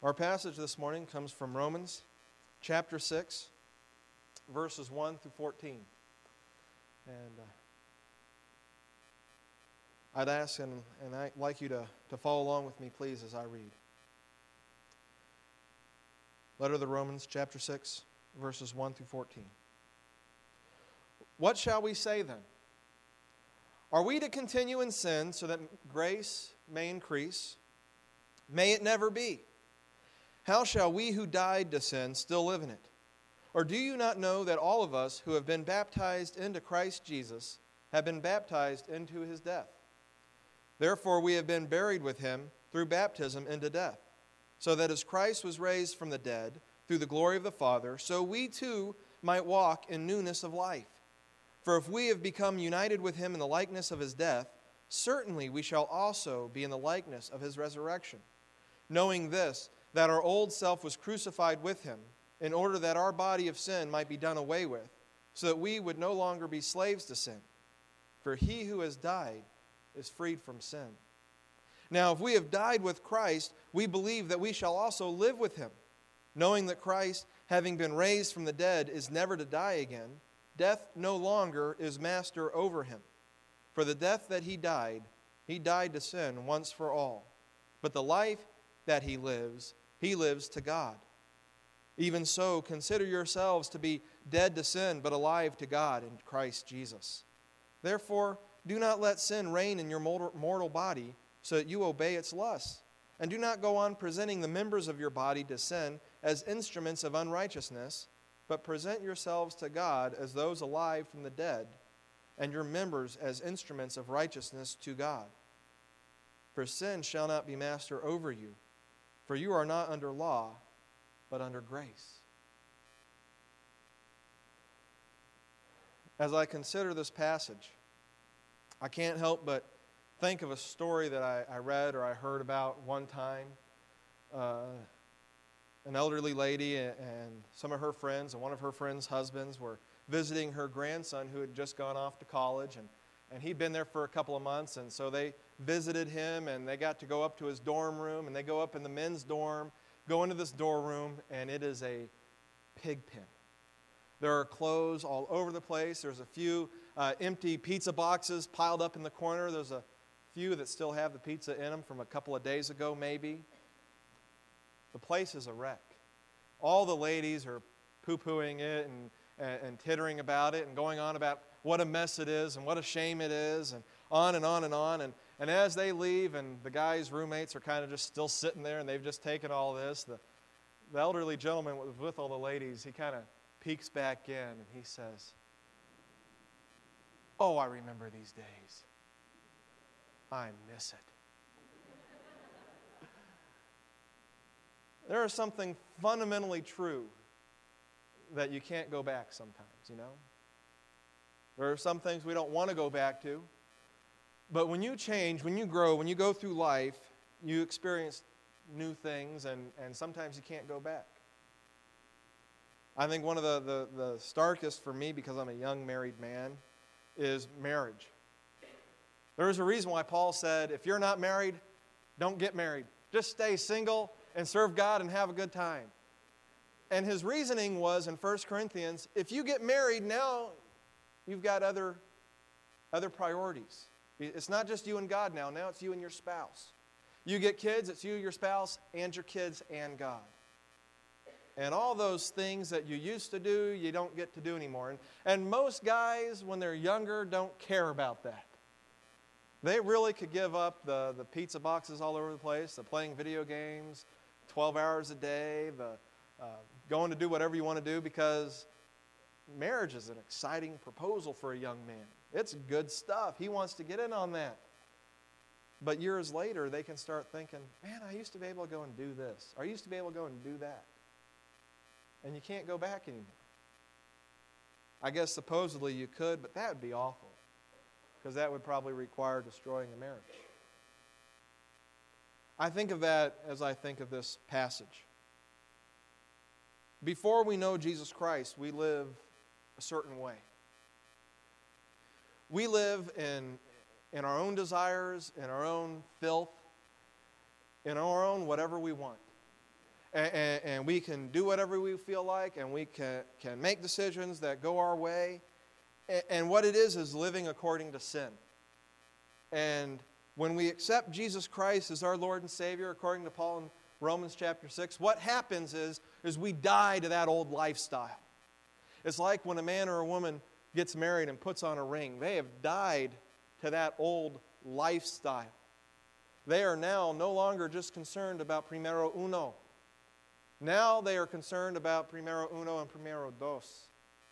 Our passage this morning comes from Romans chapter 6, verses 1 through 14. And I'd ask and I'd like you to follow along with me, please, as I read. Letter of the Romans, chapter 6, verses 1 through 14. What shall we say then? Are we to continue in sin so that grace may increase? May it never be. How shall we who died to sin still live in it? Or do you not know that all of us who have been baptized into Christ Jesus have been baptized into his death? Therefore we have been buried with him through baptism into death, so that as Christ was raised from the dead through the glory of the Father, so we too might walk in newness of life. For if we have become united with him in the likeness of his death, certainly we shall also be in the likeness of his resurrection. Knowing this, that our old self was crucified with him, in order that our body of sin might be done away with, so that we would no longer be slaves to sin. For he who has died is freed from sin. Now, if we have died with Christ, we believe that we shall also live with him, knowing that Christ, having been raised from the dead, is never to die again. Death no longer is master over him. For the death that he died to sin once for all. But the life that he lives to God. Even so, consider yourselves to be dead to sin, but alive to God in Christ Jesus. Therefore, do not let sin reign in your mortal body, so that you obey its lusts. And do not go on presenting the members of your body to sin as instruments of unrighteousness, but present yourselves to God as those alive from the dead, and your members as instruments of righteousness to God. For sin shall not be master over you, for you are not under law, but under grace. As I consider this passage, I can't help but think of a story that I read or I heard about one time. An elderly lady and some of her friends and one of her friends' husbands were visiting her grandson who had just gone off to college, and he'd been there for a couple of months, and so they visited him, and they got to go up to his dorm room, and they go up in the men's dorm, go into this dorm room, and it is a pig pen. There are clothes all over the place. There's a few empty pizza boxes piled up in the corner. There's a few that still have the pizza in them from a couple of days ago, maybe. The place is a wreck. All the ladies are poo-pooing it and tittering about it and going on about what a mess it is and what a shame it is and on and on and on. And as they leave and the guys' roommates are kind of just still sitting there and they've just taken all this, the elderly gentleman was with all the ladies. He kind of peeks back in and he says, "Oh, I remember these days. I miss it." There is something fundamentally true that you can't go back sometimes, you know. There are some things we don't want to go back to. But when you change, when you grow, when you go through life, you experience new things, and sometimes you can't go back. I think one of the starkest for me, because I'm a young married man, is marriage. There is a reason why Paul said, if you're not married, don't get married. Just stay single and serve God and have a good time. And his reasoning was in 1 Corinthians, if you get married, now you've got other priorities. It's not just you and God now. Now it's you and your spouse. You get kids, it's you, your spouse, and your kids and God. And all those things that you used to do, you don't get to do anymore. And most guys, when they're younger, don't care about that. They really could give up the pizza boxes all over the place, the playing video games, 12 hours a day, the going to do whatever you want to do, because marriage is an exciting proposal for a young man. It's good stuff. He wants to get in on that. But years later, they can start thinking, man, I used to be able to go and do this. Or I used to be able to go and do that. And you can't go back anymore. I guess supposedly you could, but that would be awful, because that would probably require destroying a marriage. I think of that as I think of this passage. Before we know Jesus Christ, we live a certain way. We live in our own desires, in our own filth, in our own whatever we want. and we can do whatever we feel like, and we can make decisions that go our way. And what it is living according to sin. And when we accept Jesus Christ as our Lord and Savior, according to Paul in Romans chapter 6, what happens is we die to that old lifestyle. It's like when a man or a woman gets married and puts on a ring. They have died to that old lifestyle. They are now no longer just concerned about primero uno. Now they are concerned about primero uno and primero dos.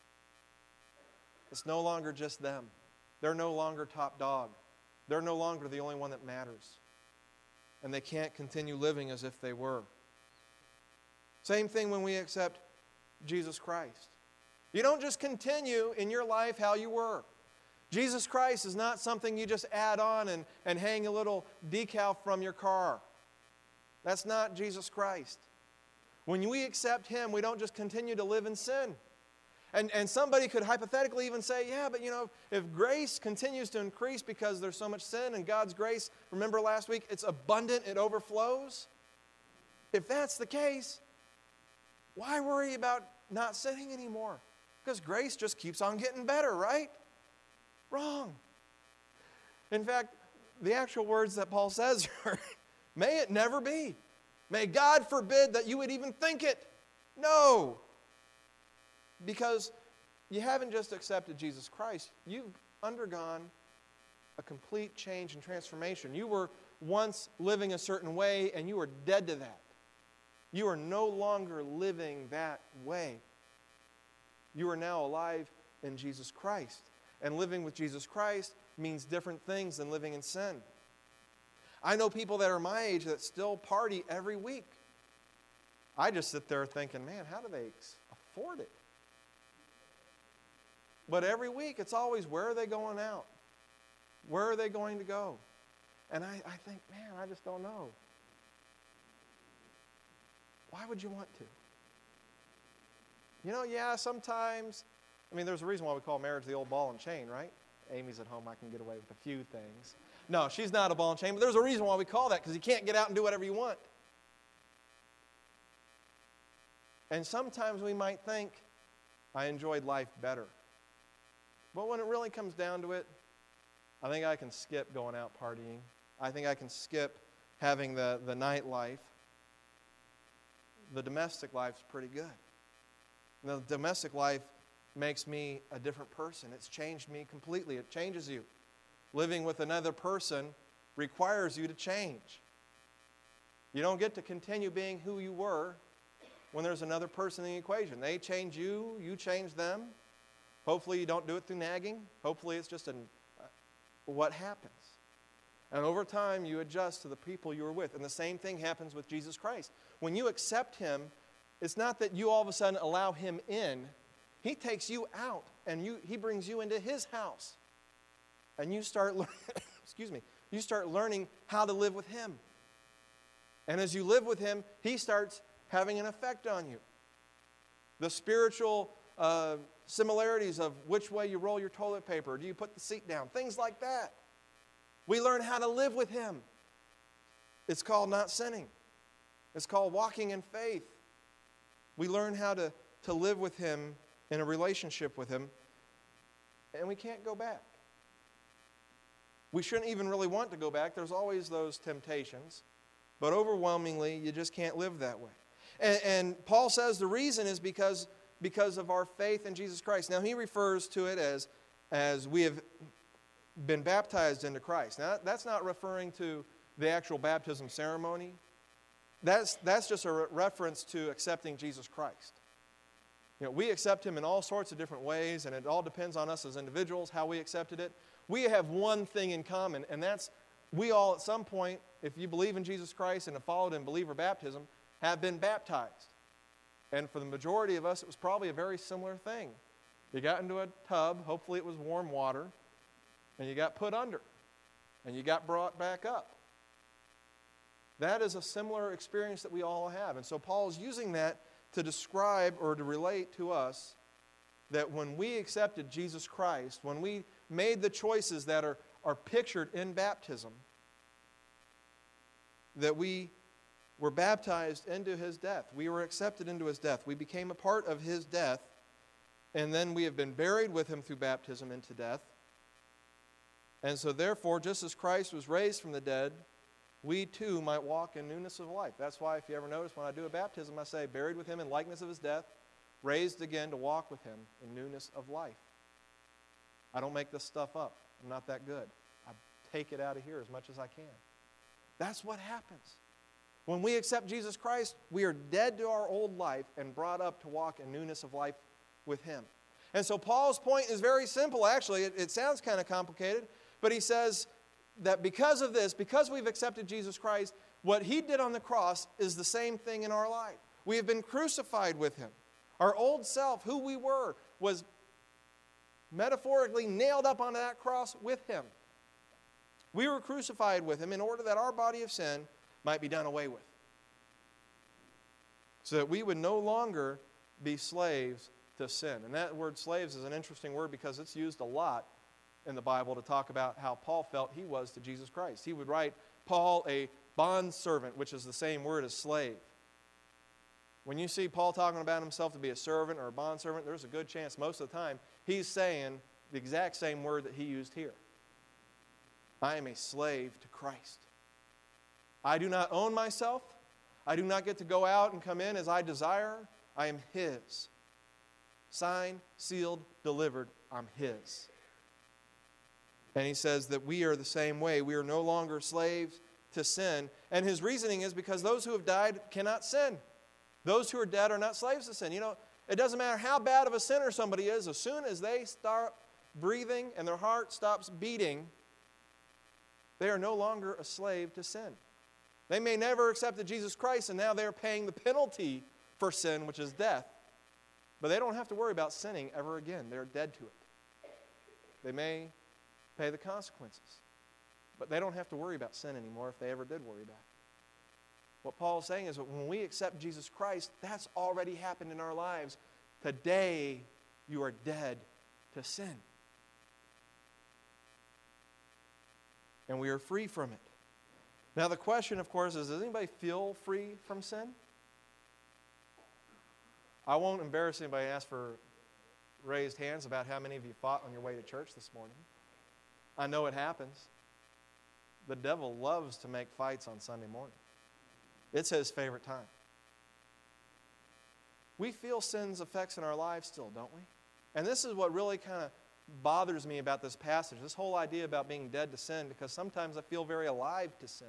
It's no longer just them. They're no longer top dog. They're no longer the only one that matters. And they can't continue living as if they were. Same thing when we accept Jesus Christ. You don't just continue in your life how you were. Jesus Christ is not something you just add on and hang a little decal from your car. That's not Jesus Christ. When we accept Him, we don't just continue to live in sin. And somebody could hypothetically even say, yeah, but if grace continues to increase because there's so much sin and God's grace, remember last week, it's abundant, it overflows. If that's the case, why worry about not sinning anymore? Because grace just keeps on getting better, right? Wrong. In fact, the actual words that Paul says are, may it never be. May God forbid that you would even think it. No. Because you haven't just accepted Jesus Christ. You've undergone a complete change and transformation. You were once living a certain way, and you are dead to that. You are no longer living that way. You are now alive in Jesus Christ. And living with Jesus Christ means different things than living in sin. I know people that are my age that still party every week. I just sit there thinking, man, how do they afford it? But every week, it's always, where are they going out? Where are they going to go? And I think, man, I just don't know. Why would you want to? Yeah, sometimes, there's a reason why we call marriage the old ball and chain, right? Amy's at home, I can get away with a few things. No, she's not a ball and chain, but there's a reason why we call that, because you can't get out and do whatever you want. And sometimes we might think, I enjoyed life better. But when it really comes down to it, I think I can skip going out partying. I think I can skip having the nightlife. The domestic life's pretty good. The domestic life makes me a different person. It's changed me completely. It changes you. Living with another person requires you to change. You don't get to continue being who you were when there's another person in the equation. They change you, you change them. Hopefully you don't do it through nagging. Hopefully it's just what happens. And over time you adjust to the people you were with. And the same thing happens with Jesus Christ. When you accept Him, it's not that you all of a sudden allow Him in. He takes you out and He brings you into His house. And you start you start learning how to live with Him. And as you live with Him, He starts having an effect on you. The spiritual similarities of which way you roll your toilet paper, do you put the seat down, things like that. We learn how to live with Him. It's called not sinning. It's called walking in faith. We learn how to live with Him in a relationship with Him, and we can't go back. We shouldn't even really want to go back. There's always those temptations, but overwhelmingly, you just can't live that way. And Paul says the reason is because of our faith in Jesus Christ. Now, he refers to it as we have been baptized into Christ. Now, that's not referring to the actual baptism ceremony. That's just a reference to accepting Jesus Christ. We accept Him in all sorts of different ways, and it all depends on us as individuals, how we accepted it. We have one thing in common, and that's we all at some point, if you believe in Jesus Christ and have followed in believer baptism, have been baptized. And for the majority of us, it was probably a very similar thing. You got into a tub, hopefully it was warm water, and you got put under, and you got brought back up. That is a similar experience that we all have. And so Paul is using that to describe or to relate to us that when we accepted Jesus Christ, when we made the choices that are pictured in baptism, that we were baptized into his death. We were accepted into his death. We became a part of his death, and then we have been buried with him through baptism into death. And so therefore, just as Christ was raised from the dead, we too might walk in newness of life. That's why, if you ever notice, when I do a baptism, I say, buried with him in likeness of his death, raised again to walk with him in newness of life. I don't make this stuff up. I'm not that good. I take it out of here as much as I can. That's what happens. When we accept Jesus Christ, we are dead to our old life and brought up to walk in newness of life with him. And so Paul's point is very simple, actually. It sounds kind of complicated, but he says that because of this, because we've accepted Jesus Christ, what he did on the cross is the same thing in our life. We have been crucified with him. Our old self, who we were, was metaphorically nailed up onto that cross with him. We were crucified with him in order that our body of sin might be done away with, so that we would no longer be slaves to sin. And that word slaves is an interesting word because it's used a lot in the Bible to talk about how Paul felt he was to Jesus Christ. He would write Paul a bondservant, which is the same word as slave. When you see Paul talking about himself to be a servant or a bondservant, there's a good chance most of the time he's saying the exact same word that he used here. I am a slave to Christ. I do not own myself. I do not get to go out and come in as I desire. I am his. Signed, sealed, delivered. I'm his. And he says that we are the same way. We are no longer slaves to sin. And his reasoning is because those who have died cannot sin. Those who are dead are not slaves to sin. You know, it doesn't matter how bad of a sinner somebody is, as soon as they start breathing and their heart stops beating, they are no longer a slave to sin. They may never accepted Jesus Christ, and now they're paying the penalty for sin, which is death. But they don't have to worry about sinning ever again. They're dead to it. They may pay the consequences, but they don't have to worry about sin anymore if they ever did worry about it. What Paul's saying is that when we accept Jesus Christ, that's already happened in our lives. Today, you are dead to sin. And we are free from it. Now the question, of course, is, does anybody feel free from sin? I won't embarrass anybody and ask for raised hands about how many of you fought on your way to church this morning. I know it happens. The devil loves to make fights on Sunday morning. It's his favorite time. We feel sin's effects in our lives still, don't we? And this is what really kind of bothers me about this passage, this whole idea about being dead to sin, because sometimes I feel very alive to sin.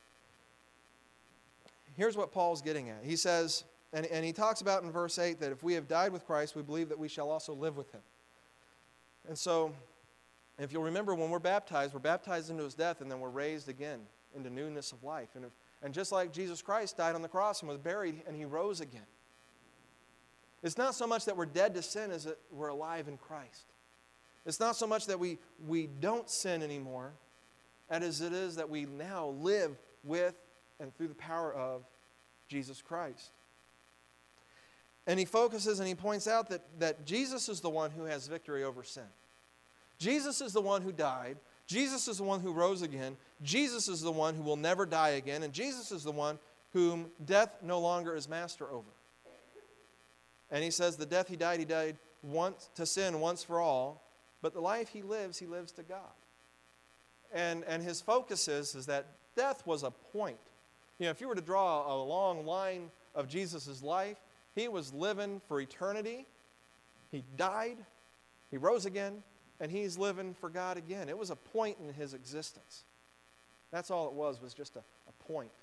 Here's what Paul's getting at. He says, and he talks about in verse 8 that if we have died with Christ, we believe that we shall also live with him. And so, if you'll remember, when we're baptized into his death, and then we're raised again into newness of life. And just like Jesus Christ died on the cross and was buried, and he rose again. It's not so much that we're dead to sin as that we're alive in Christ. It's not so much that we don't sin anymore, as it is that we now live with and through the power of Jesus Christ. And he focuses and he points out that Jesus is the one who has victory over sin. Jesus is the one who died. Jesus is the one who rose again. Jesus is the one who will never die again. And Jesus is the one whom death no longer is master over. And he says the death he died once to sin once for all. But the life he lives to God. And his focus is that death was a point. You know, if you were to draw a long line of Jesus' life, he was living for eternity. He died, he rose again, and he's living for God again. It was a point in his existence. That's all it was just a point.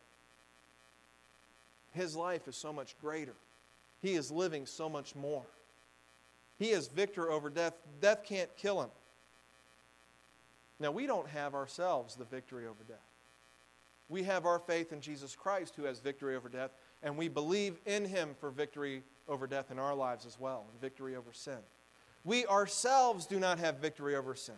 His life is so much greater. He is living so much more. He has victory over death. Death can't kill him. Now, we don't have ourselves the victory over death. We have our faith in Jesus Christ, who has victory over death, and we believe in him for victory over death in our lives as well, and victory over sin. We ourselves do not have victory over sin.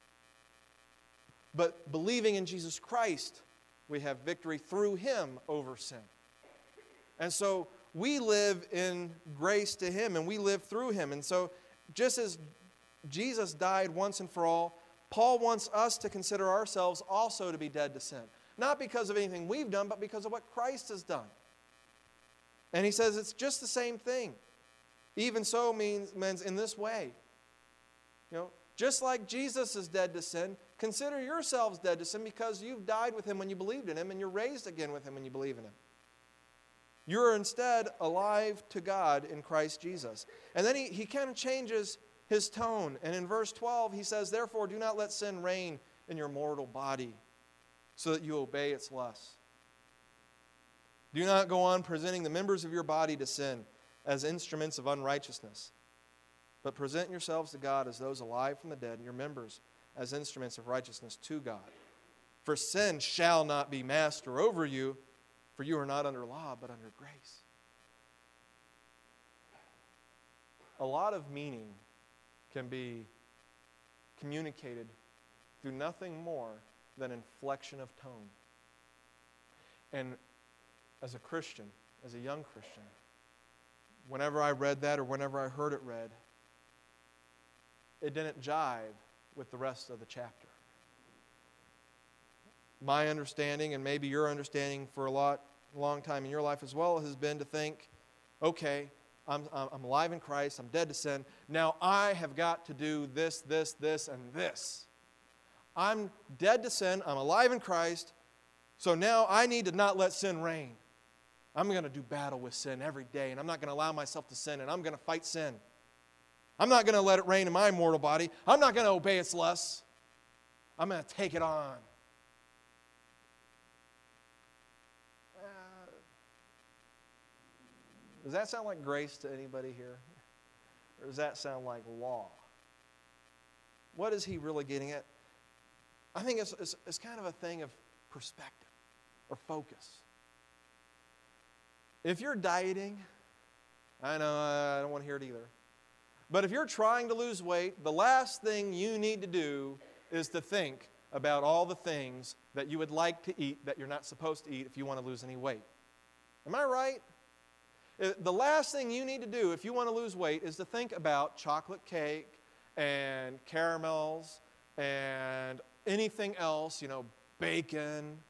But believing in Jesus Christ, we have victory through him over sin. And so we live in grace to him, and we live through him. And so just as Jesus died once and for all, Paul wants us to consider ourselves also to be dead to sin. not because of anything we've done, but because of what Christ has done. And he says it's just the same thing. Even so means in this way. Just like Jesus is dead to sin, consider yourselves dead to sin because you've died with him when you believed in him and you're raised again with him when you believe in him. You're instead alive to God in Christ Jesus. And then he kind of changes his tone. And in verse 12 he says, therefore do not let sin reign in your mortal body so that you obey its lusts. Do not go on presenting the members of your body to sin as instruments of unrighteousness, but present yourselves to God as those alive from the dead, and your members as instruments of righteousness to God. For sin shall not be master over you, for you are not under law, but under grace. A lot of meaning can be communicated through nothing more than inflection of tone. And as a Christian, as a young Christian, whenever I read that or whenever I heard it read, it didn't jive with the rest of the chapter. My understanding, and maybe your understanding for a long time in your life as well, has been to think, okay, I'm alive in Christ, I'm dead to sin, now I have got to do this, this, this, and this. I'm dead to sin, I'm alive in Christ, so now I need to not let sin reign. I'm going to do battle with sin every day, and I'm not going to allow myself to sin, and I'm going to fight sin. I'm not going to let it reign in my mortal body. I'm not going to obey its lusts. I'm going to take it on. Does that sound like grace to anybody here? Or does that sound like law? What is he really getting at? I think it's kind of a thing of perspective or focus. If you're dieting, I know I don't want to hear it either. But if you're trying to lose weight, the last thing you need to do is to think about all the things that you would like to eat that you're not supposed to eat if you want to lose any weight. Am I right? The last thing you need to do if you want to lose weight is to think about chocolate cake and caramels and anything else, bacon.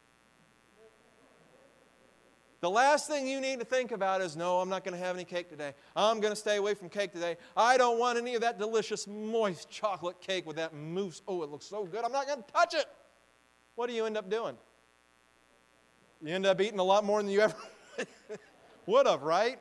The last thing you need to think about is, no, I'm not going to have any cake today. I'm going to stay away from cake today. I don't want any of that delicious, moist chocolate cake with that mousse. Oh, it looks so good. I'm not going to touch it. What do you end up doing? You end up eating a lot more than you ever would have, right?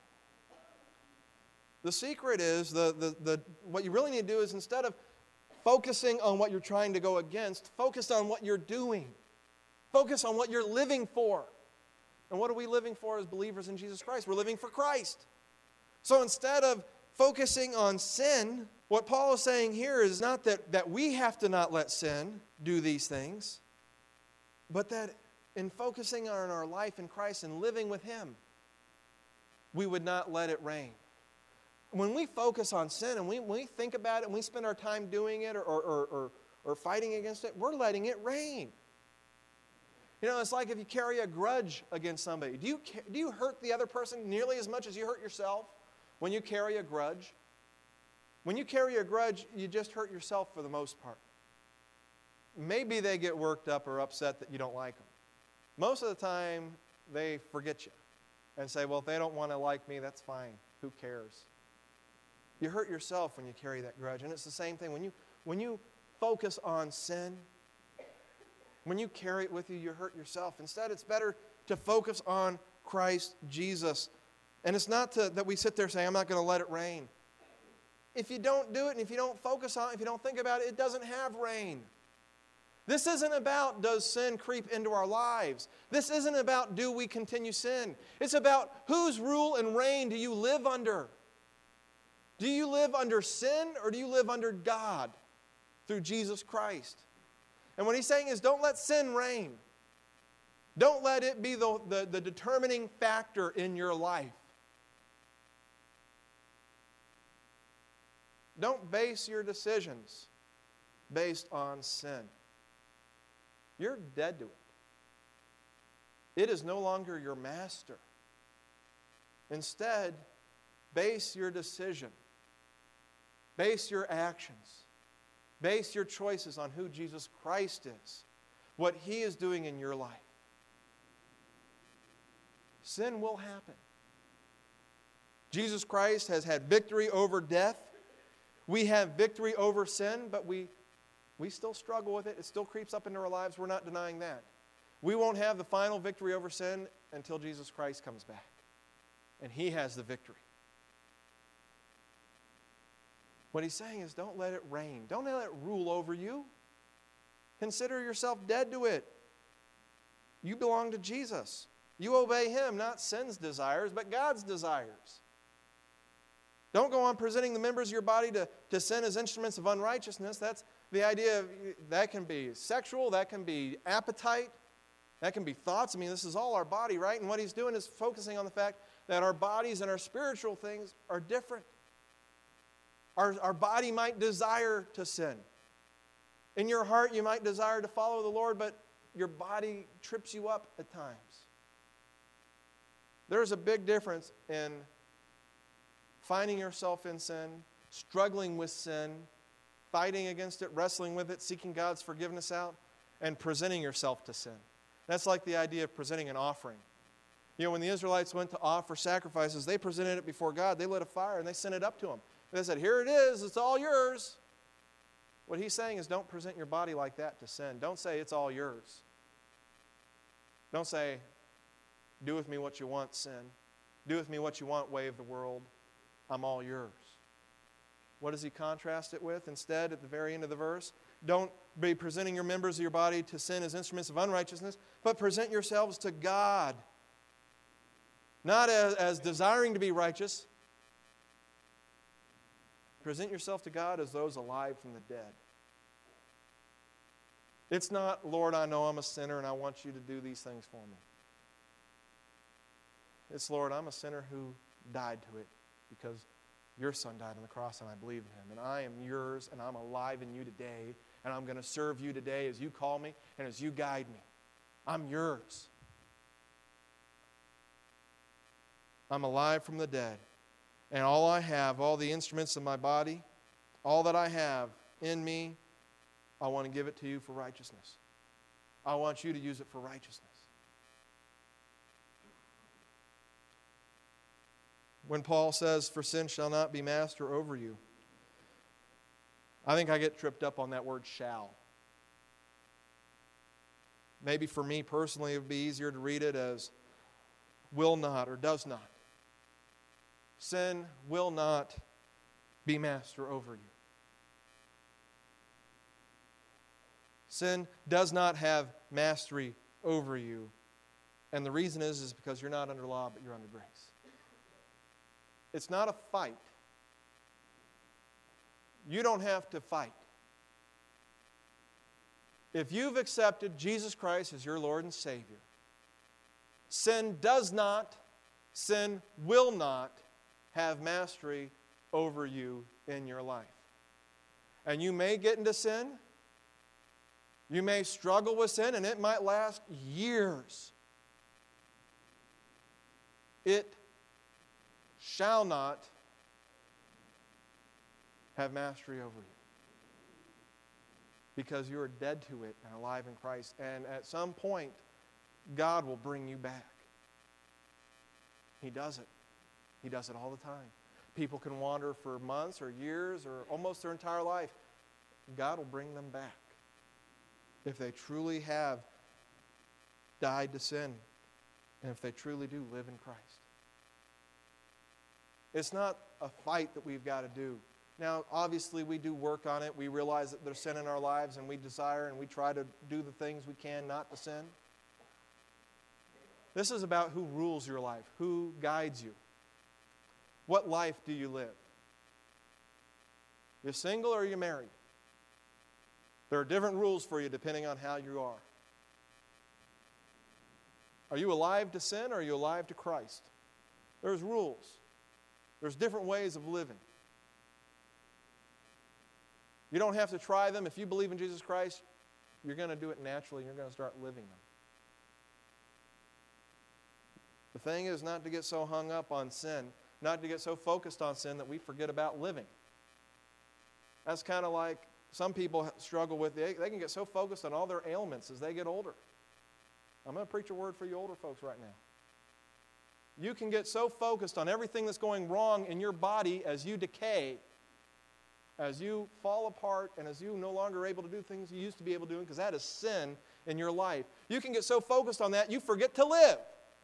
The secret is, what you really need to do is, instead of focusing on what you're trying to go against, focus on what you're doing. Focus on what you're living for. And what are we living for as believers in Jesus Christ? We're living for Christ. So instead of focusing on sin, what Paul is saying here is not that we have to not let sin do these things, but that in focusing on our life in Christ and living with Him, we would not let it reign. When we focus on sin and when we think about it and we spend our time doing it or fighting against it, we're letting it reign. It's like if you carry a grudge against somebody. Do you hurt the other person nearly as much as you hurt yourself when you carry a grudge? When you carry a grudge, you just hurt yourself for the most part. Maybe they get worked up or upset that you don't like them. Most of the time, they forget you and say, well, if they don't want to like me, that's fine. Who cares? You hurt yourself when you carry that grudge. And it's the same thing. When you focus on sin, when you carry it with you, you hurt yourself. Instead, it's better to focus on Christ Jesus. And it's not that we sit there saying, I'm not going to let it reign. If you don't do it and if you don't focus on it, if you don't think about it, it doesn't have reign. This isn't about does sin creep into our lives. This isn't about do we continue sin. It's about whose rule and reign do you live under. Do you live under sin or do you live under God through Jesus Christ? And what he's saying is don't let sin reign. Don't let it be the determining factor in your life. Don't base your decisions based on sin. You're dead to it. It is no longer your master. Instead, base your decision, base your actions, base your choices on who Jesus Christ is. what He is doing in your life. Sin will happen. Jesus Christ has had victory over death. We have victory over sin, but we still struggle with it. It still creeps up into our lives. We're not denying that. We won't have the final victory over sin until Jesus Christ comes back. And He has the victory. What He's saying is, don't let it reign. Don't let it rule over you. Consider yourself dead to it. You belong to Jesus. You obey Him, not sin's desires, but God's desires. Don't go on presenting the members of your body to sin as instruments of unrighteousness. That's the idea of, that can be sexual, that can be appetite, that can be thoughts. I mean, this is all our body, right? And what He's doing is focusing on the fact that our bodies and our spiritual things are different. Our body might desire to sin. In your heart, you might desire to follow the Lord, but your body trips you up at times. There's a big difference in finding yourself in sin, struggling with sin, fighting against it, wrestling with it, seeking God's forgiveness out, and presenting yourself to sin. That's like the idea of presenting an offering. You know, when the Israelites went to offer sacrifices, they presented it before God. They lit a fire and they sent it up to Him. They said, here it is, it's all yours. What He's saying is, don't present your body like that to sin. Don't say it's all yours. Don't say, do with me what you want, sin. Do with me what you want, way of the world. I'm all yours. What does He contrast it with instead at the very end of the verse? Don't be presenting your members of your body to sin as instruments of unrighteousness, but present yourselves to God. Not as desiring to be righteous. Present yourself to God as those alive from the dead. It's not, Lord, I know I'm a sinner and I want you to do these things for me. It's, Lord, I'm a sinner who died to it because your Son died on the cross and I believe in Him. And I am yours and I'm alive in you today. And I'm going to serve you today as you call me and as you guide me. I'm yours. I'm alive from the dead. And all I have, all the instruments of my body, all that I have in me, I want to give it to you for righteousness. I want you to use it for righteousness. When Paul says, for sin shall not be master over you, I think I get tripped up on that word shall. Maybe for me personally, it would be easier to read it as will not or does not. Sin will not be master over you. Sin does not have mastery over you. And the reason is because you're not under law, but you're under grace. It's not a fight. You don't have to fight. If you've accepted Jesus Christ as your Lord and Savior, sin does not, sin will not have mastery over you in your life. And you may get into sin. You may struggle with sin, and it might last years. It shall not have mastery over you. Because you are dead to it and alive in Christ. And at some point, God will bring you back. He does it. He does it all the time. People can wander for months or years or almost their entire life. God will bring them back if they truly have died to sin and if they truly do live in Christ. It's not a fight that we've got to do. Now, obviously, we do work on it. We realize that there's sin in our lives and we desire and we try to do the things we can not to sin. This is about who rules your life, who guides you. What life do you live? You're single or are you married? There are different rules for you depending on how you are. Are you alive to sin or are you alive to Christ? There's rules. There's different ways of living. You don't have to try them. If you believe in Jesus Christ, you're going to do it naturally and you're going to start living them. The thing is not to get so hung up on sin, not to get so focused on sin that we forget about living. That's kind of like some people struggle with, they can get so focused on all their ailments as they get older. I'm going to preach a word for you older folks right now. You can get so focused on everything that's going wrong in your body as you decay, as you fall apart, and as you no longer are able to do things you used to be able to do, because that is sin in your life. You can get so focused on that, you forget to live.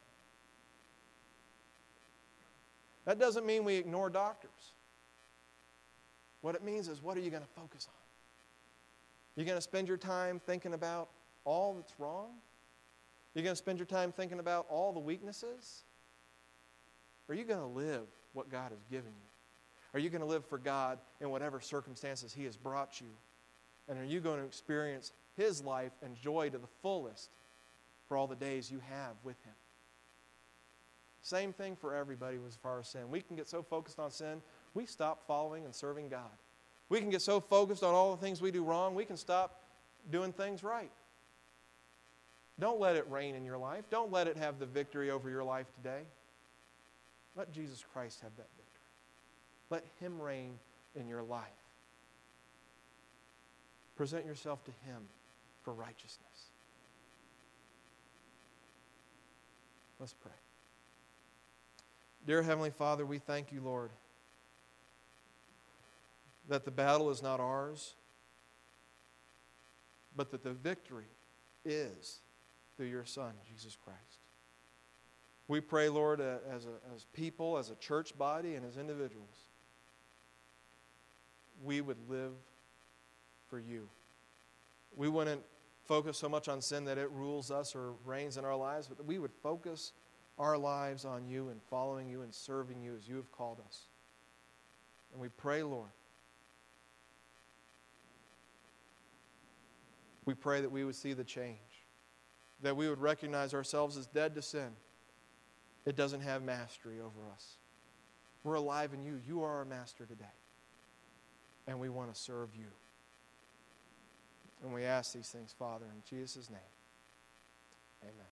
That doesn't mean we ignore doctors. What it means is, what are you going to focus on? You're going to spend your time thinking about all that's wrong? You're going to spend your time thinking about all the weaknesses? Or are you going to live what God has given you? Are you going to live for God in whatever circumstances He has brought you? And are you going to experience His life and joy to the fullest for all the days you have with Him? Same thing for everybody as far as sin. We can get so focused on sin, we stop following and serving God. We can get so focused on all the things we do wrong, we can stop doing things right. Don't let it reign in your life. Don't let it have the victory over your life today. Let Jesus Christ have that victory. Let Him reign in your life. Present yourself to Him for righteousness. Let's pray. Dear Heavenly Father, we thank you, Lord, that the battle is not ours, but that the victory is through your Son, Jesus Christ. We pray, Lord, as people, as a church body, and as individuals, we would live for you. We wouldn't focus so much on sin that it rules us or reigns in our lives, but that we would focus our lives on you and following you and serving you as you have called us. And we pray, Lord, we pray that we would see the change, that we would recognize ourselves as dead to sin. It doesn't have mastery over us. We're alive in you. You are our master today. And we want to serve you. And we ask these things, Father, in Jesus' name. Amen.